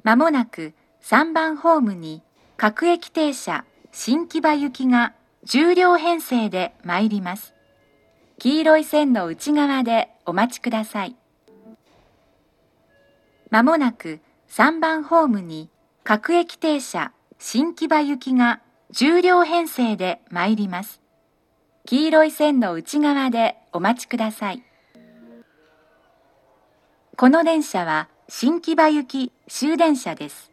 まもなく3番ホームに各駅停車新木場行きが10両編成で参ります。黄色い線の内側でお待ちください。まもなく3番ホームに各駅停車新木場行きが10両編成で参ります。黄色い線の内側でお待ちください。この電車は新木場行き終電車です。